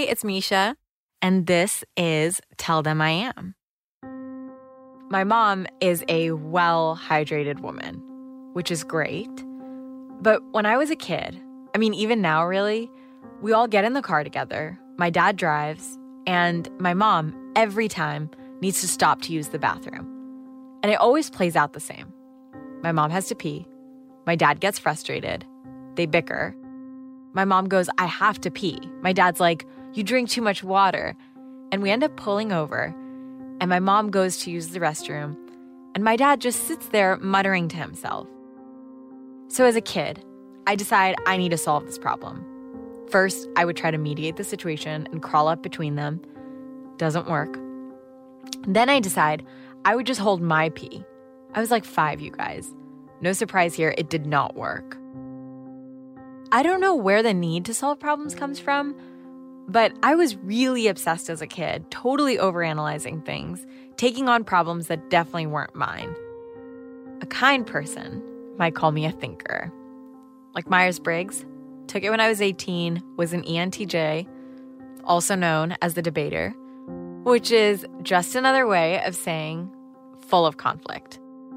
Hey, it's Misha, and this is Tell Them I Am. My mom is a well-hydrated woman, which is great. But when I was a kid, even now really, we all get in the car together, my dad drives, and my mom, every time, needs to stop to use the bathroom. And it always plays out the same. My mom has to pee. My dad gets frustrated. They bicker. My mom goes, I have to pee. My dad's like, you drink too much water. And we end up pulling over, and my mom goes to use the restroom, and my dad just sits there muttering to himself. So as a kid, I decide I need to solve this problem. First, I would try to mediate the situation and crawl up between them. Doesn't work. Then I decide I would just hold my pee. I was like 5, you guys. No surprise here, it did not work. I don't know where the need to solve problems comes from, but I was really obsessed as a kid, totally overanalyzing things, taking on problems that definitely weren't mine. A kind person might call me a thinker. Like Myers-Briggs, took it when I was 18, was an ENTJ, also known as the debater, which is just another way of saying full of conflict.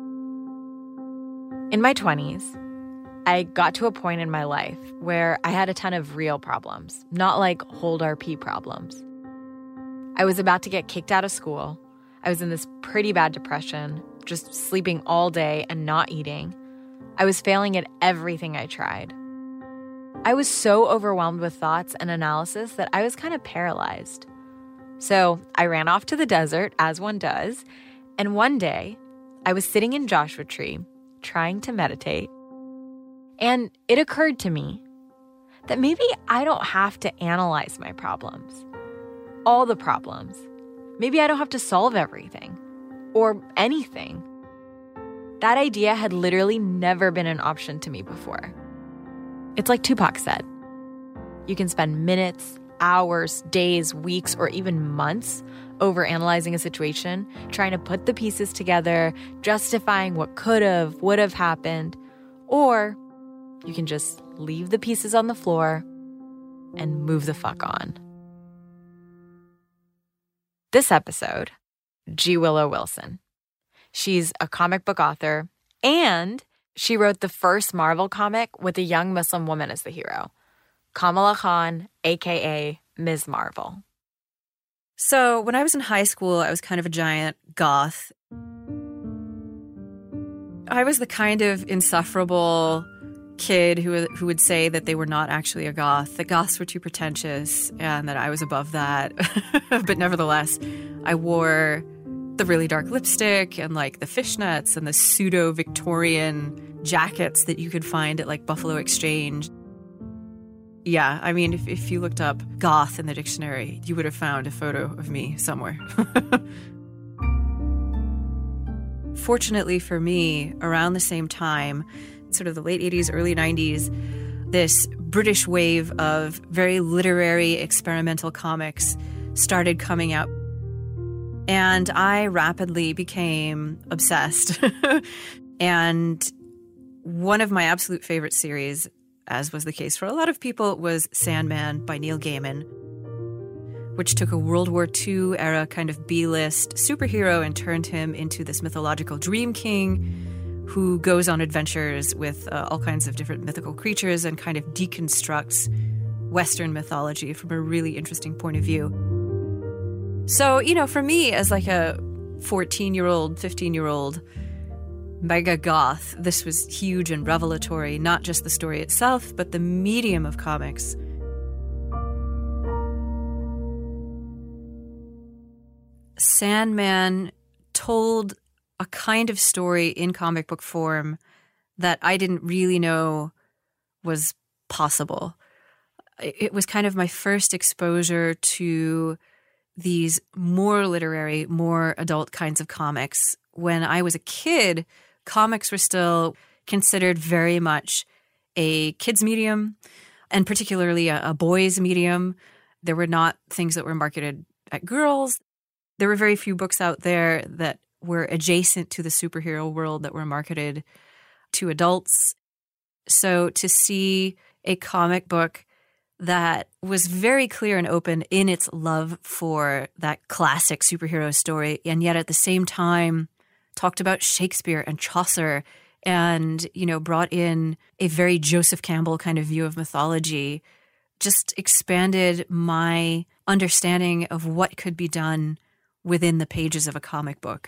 In my 20s, I got to a point in my life where I had a ton of real problems, not like hold RP problems. I was about to get kicked out of school. I was in this pretty bad depression, just sleeping all day and not eating. I was failing at everything I tried. I was so overwhelmed with thoughts and analysis that I was kind of paralyzed. So I ran off to the desert, as one does, and one day I was sitting in Joshua Tree, trying to meditate, and it occurred to me that maybe I don't have to analyze my problems, all the problems. Maybe I don't have to solve everything or anything. That idea had literally never been an option to me before. It's like Tupac said, you can spend minutes, hours, days, weeks, or even months overanalyzing a situation, trying to put the pieces together, justifying what could have, would have happened, or you can just leave the pieces on the floor and move the fuck on. This episode, G. Willow Wilson. She's a comic book author, and she wrote the first Marvel comic with a young Muslim woman as the hero, Kamala Khan, a.k.a. Ms. Marvel. So when I was in high school, I was kind of a giant goth. I was the kind of insufferable kid who would say that they were not actually a goth, that goths were too pretentious, and that I was above that. But nevertheless, I wore the really dark lipstick and like the fishnets and the pseudo-Victorian jackets that you could find at like Buffalo Exchange. Yeah, if you looked up goth in the dictionary, you would have found a photo of me somewhere. Fortunately for me, around the same time, sort of the late 80s, early 90s, this British wave of very literary experimental comics started coming out. And I rapidly became obsessed. And one of my absolute favorite series, as was the case for a lot of people, was Sandman by Neil Gaiman, which took a World War II era kind of B-list superhero and turned him into this mythological dream king who goes on adventures with all kinds of different mythical creatures and kind of deconstructs Western mythology from a really interesting point of view. So, for me as like a 14-year-old, 15-year-old mega goth, this was huge and revelatory, not just the story itself, but the medium of comics. Sandman told a kind of story in comic book form that I didn't really know was possible. It was kind of my first exposure to these more literary, more adult kinds of comics. When I was a kid, comics were still considered very much a kid's medium, and particularly a boys' medium. There were not things that were marketed at girls. There were very few books out there that were adjacent to the superhero world that were marketed to adults. So to see a comic book that was very clear and open in its love for that classic superhero story, and yet at the same time talked about Shakespeare and Chaucer and, brought in a very Joseph Campbell kind of view of mythology, just expanded my understanding of what could be done within the pages of a comic book.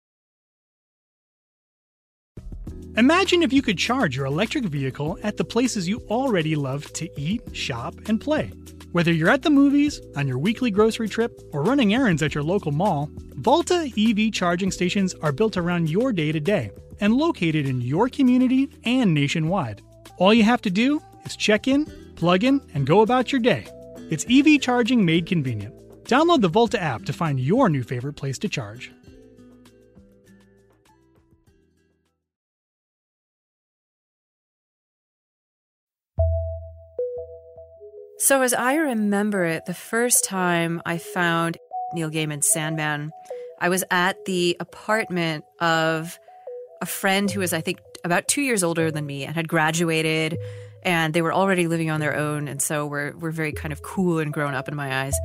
Imagine if you could charge your electric vehicle at the places you already love to eat, shop, and play. Whether you're at the movies, on your weekly grocery trip, or running errands at your local mall, Volta EV charging stations are built around your day-to-day and located in your community and nationwide. All you have to do is check in, plug in, and go about your day. It's EV charging made convenient. Download the Volta app to find your new favorite place to charge. So as I remember it, the first time I found Neil Gaiman's Sandman, I was at the apartment of a friend who was, I think, about 2 years older than me and had graduated, and they were already living on their own, and so we're very kind of cool and grown up in my eyes.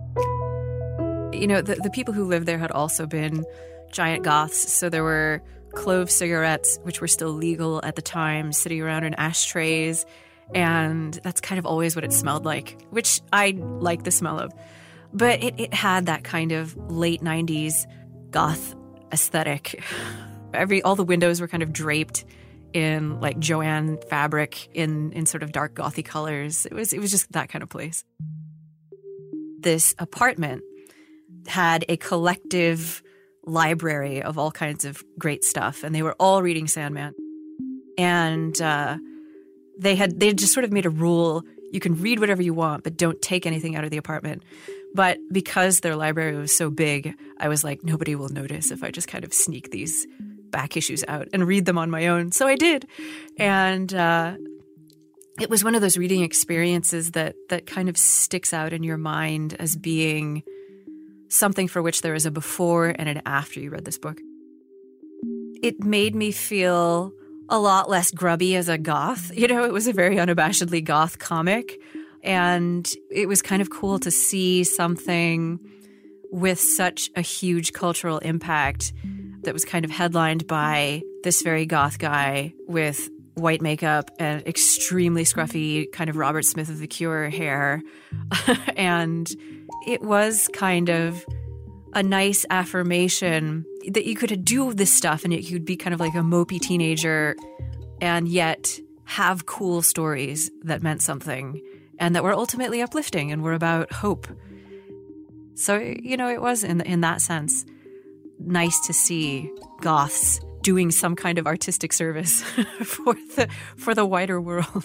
The people who lived there had also been giant goths, so there were clove cigarettes, which were still legal at the time, sitting around in ashtrays. And that's kind of always what it smelled like, which I like the smell of. But it had that kind of late 90s goth aesthetic. All the windows were kind of draped in like Joanne fabric in sort of dark gothy colors. It was just that kind of place. This apartment had a collective library of all kinds of great stuff, and they were all reading Sandman. And They had just sort of made a rule, you can read whatever you want, but don't take anything out of the apartment. But because their library was so big, I was like, nobody will notice if I just kind of sneak these back issues out and read them on my own. So I did. And it was one of those reading experiences that kind of sticks out in your mind as being something for which there is a before and an after you read this book. It made me feel a lot less grubby as a goth. It was a very unabashedly goth comic. And it was kind of cool to see something with such a huge cultural impact that was kind of headlined by this very goth guy with white makeup and extremely scruffy kind of Robert Smith of The Cure hair. And it was kind of a nice affirmation that you could do this stuff and you'd be kind of like a mopey teenager and yet have cool stories that meant something and that were ultimately uplifting and were about hope. So, it was in that sense nice to see goths doing some kind of artistic service for the wider world.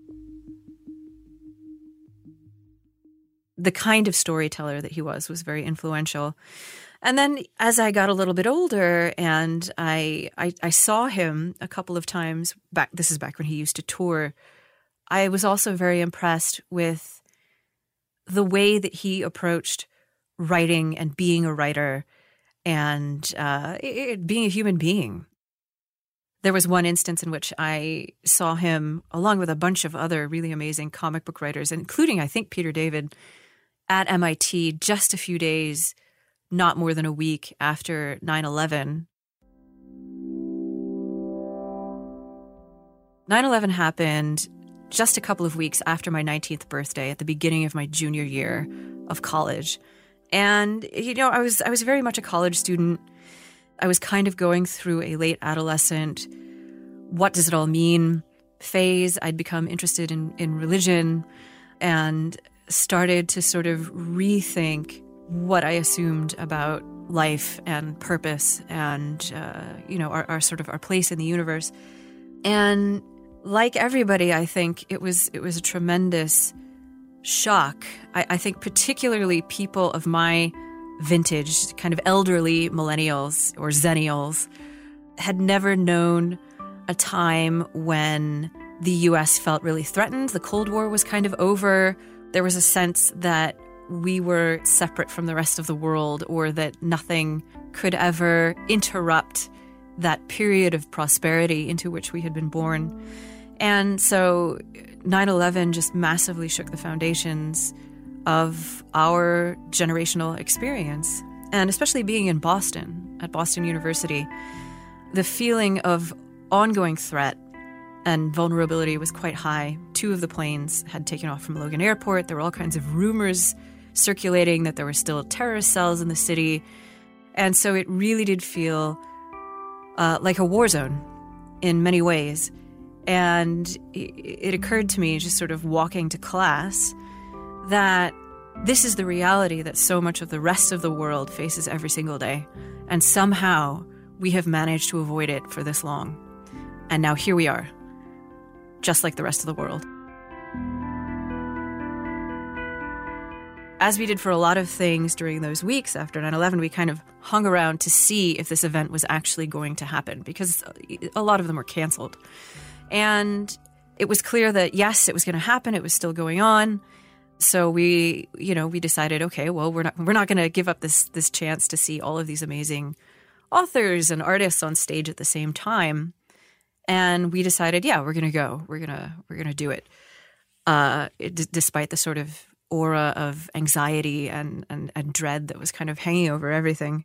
The kind of storyteller that he was very influential. And then as I got a little bit older and I saw him a couple of times back, this is back when he used to tour, I was also very impressed with the way that he approached writing and being a writer and being a human being. There was one instance in which I saw him, along with a bunch of other really amazing comic book writers, including, I think, Peter David, at MIT just a few days, not more than a week after 9/11. 9/11 happened just a couple of weeks after my 19th birthday, at the beginning of my junior year of college. And, I was very much a college student. I was kind of going through a late adolescent, what does it all mean phase. I'd become interested in religion and started to sort of rethink what I assumed about life and purpose and, our place in the universe. And like everybody, I think it was a tremendous shock. I think particularly people of my vintage, kind of elderly millennials or zennials, had never known a time when the U.S. felt really threatened. The Cold War was kind of over. There was a sense that we were separate from the rest of the world, or that nothing could ever interrupt that period of prosperity into which we had been born. And so 9/11 just massively shook the foundations of our generational experience. And especially being in Boston, at Boston University, the feeling of ongoing threat and vulnerability was quite high. 2 of the planes had taken off from Logan Airport. There were all kinds of rumors circulating that there were still terrorist cells in the city. And so it really did feel like a war zone in many ways. And it occurred to me, just sort of walking to class, that this is the reality that so much of the rest of the world faces every single day. And somehow we have managed to avoid it for this long. And now here we are, just like the rest of the world. As we did for a lot of things during those weeks after 9/11, we kind of hung around to see if this event was actually going to happen, because a lot of them were canceled. And it was clear that, yes, it was going to happen. It was still going on. So we decided, okay, well, we're not going to give up this chance to see all of these amazing authors and artists on stage at the same time. And we decided, yeah, we're going to go. We're going to do it. Despite the sort of aura of anxiety and dread that was kind of hanging over everything.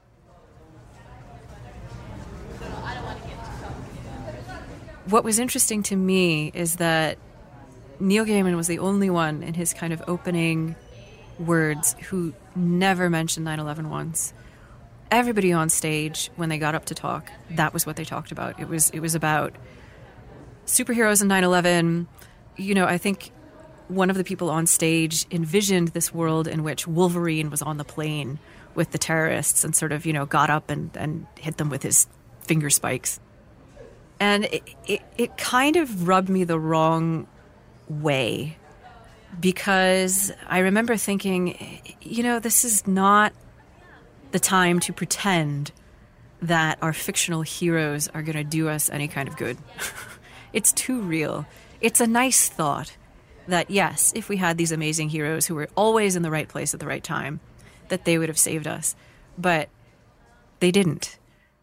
What was interesting to me is that Neil Gaiman was the only one in his kind of opening words who never mentioned 9/11 once. Everybody on stage, when they got up to talk, that was what they talked about. It was about superheroes and 9/11. I think one of the people on stage envisioned this world in which Wolverine was on the plane with the terrorists and sort of, got up and hit them with his finger spikes. And it kind of rubbed me the wrong way, because I remember thinking, this is not the time to pretend that our fictional heroes are going to do us any kind of good. It's too real. It's a nice thought that, yes, if we had these amazing heroes who were always in the right place at the right time, that they would have saved us. But they didn't.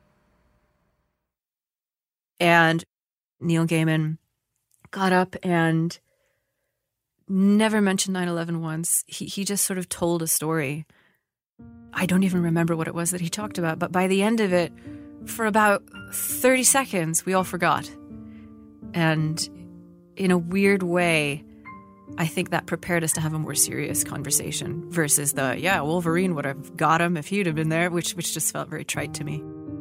And Neil Gaiman got up and never mentioned 9/11 once. He just sort of told a story. I don't even remember what it was that he talked about, but by the end of it, for about 30 seconds, we all forgot. And in a weird way, I think that prepared us to have a more serious conversation versus Wolverine would have got him if he'd have been there, which just felt very trite to me.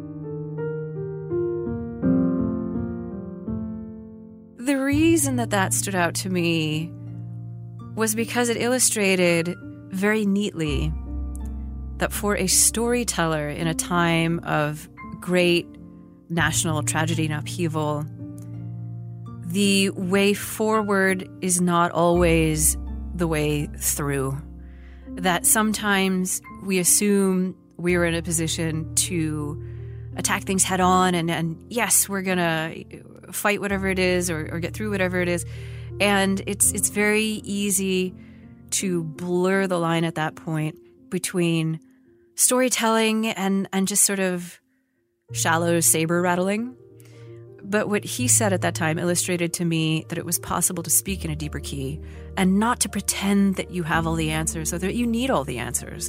The reason that stood out to me was because it illustrated very neatly that for a storyteller in a time of great national tragedy and upheaval, the way forward is not always the way through. That sometimes we assume we're in a position to attack things head on and yes, we're going to fight whatever it is or get through whatever it is. And it's very easy to blur the line at that point between storytelling and just sort of shallow saber rattling. But what he said at that time illustrated to me that it was possible to speak in a deeper key and not to pretend that you have all the answers or that you need all the answers.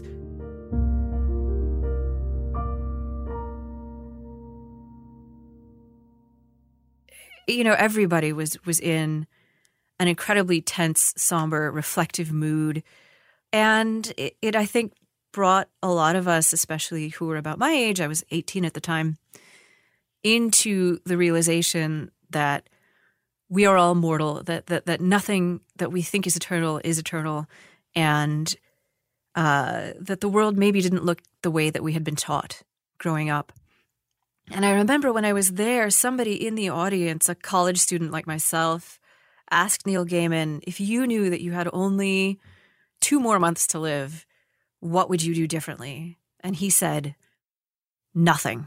Everybody was in an incredibly tense, somber, reflective mood. And it I think, brought a lot of us, especially who were about my age, I was 18 at the time, into the realization that we are all mortal, that nothing that we think is eternal, and that the world maybe didn't look the way that we had been taught growing up. And I remember when I was there, somebody in the audience, a college student like myself, asked Neil Gaiman, if you knew that you had only 2 more months to live, what would you do differently? And he said, nothing.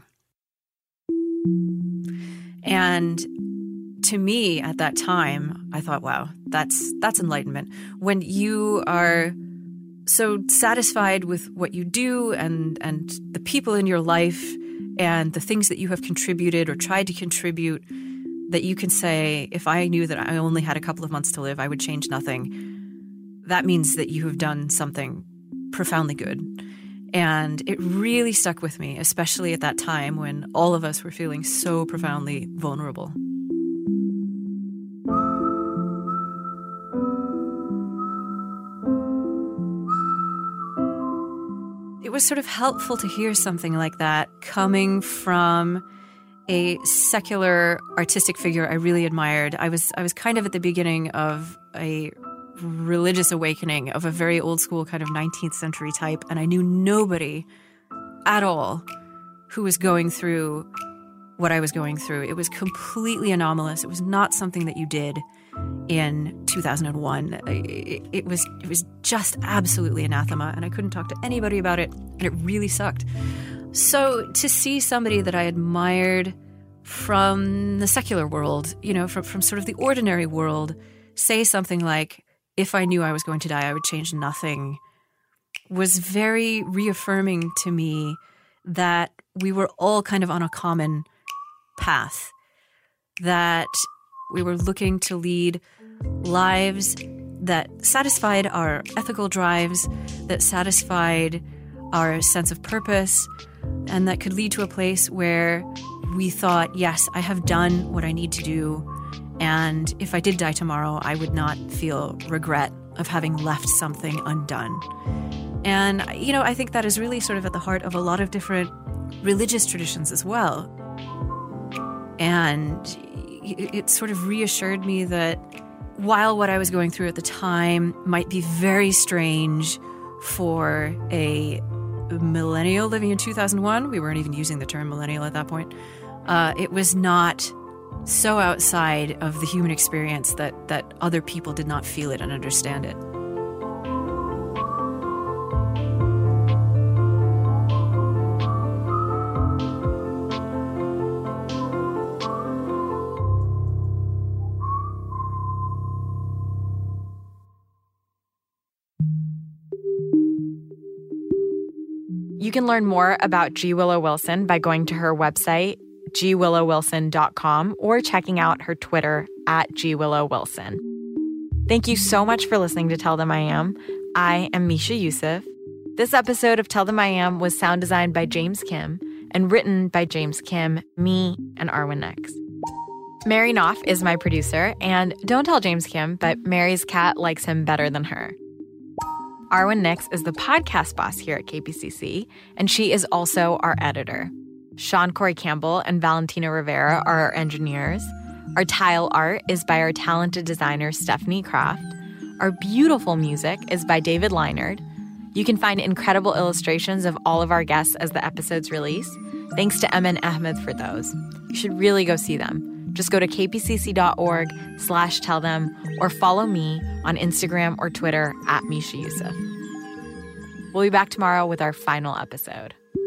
And to me at that time, I thought, wow, that's enlightenment. When you are so satisfied with what you do and the people in your life and the things that you have contributed or tried to contribute, that you can say, if I knew that I only had a couple of months to live, I would change nothing, that means that you have done something profoundly good. And it really stuck with me, especially at that time when all of us were feeling so profoundly vulnerable. It was sort of helpful to hear something like that coming from a secular artistic figure I really admired. I was kind of at the beginning of a religious awakening of a very old school kind of 19th century type, and I knew nobody at all who was going through what I was going through. It was completely anomalous. It was not something that you did in 2001. It was just absolutely anathema, and I couldn't talk to anybody about it, and it really sucked. So to see somebody that I admired from the secular world, from sort of the ordinary world, say something like, if I knew I was going to die, I would change nothing, was very reaffirming to me that we were all kind of on a common path, that we were looking to lead lives that satisfied our ethical drives, that satisfied our sense of purpose, and that could lead to a place where we thought, yes, I have done what I need to do, and if I did die tomorrow, I would not feel regret of having left something undone. And, I think that is really sort of at the heart of a lot of different religious traditions as well. And it sort of reassured me that while what I was going through at the time might be very strange for a millennial living in 2001, we weren't even using the term millennial at that point, it was not so outside of the human experience that other people did not feel it and understand it. You can learn more about G. Willow Wilson by going to her website, gwillowwilson.com, or checking out her Twitter @gwillowwilson. Thank you so much for listening to Tell Them I Am. I am Misha Yusuf. This episode of Tell Them I Am was sound designed by James Kim and written by James Kim, me, and Arwen Nix. Mary Knopf is my producer, and don't tell James Kim, but Mary's cat likes him better than her. Arwen Nix is the podcast boss here at KPCC, and she is also our editor. Sean Corey Campbell and Valentina Rivera are our engineers. Our tile art is by our talented designer, Stephanie Kraft. Our beautiful music is by David Leinard. You can find incredible illustrations of all of our guests as the episodes release. Thanks to Emin Ahmed for those. You should really go see them. Just go to kpcc.org/tellthem or follow me on Instagram or Twitter @Misha Yusuf. We'll be back tomorrow with our final episode.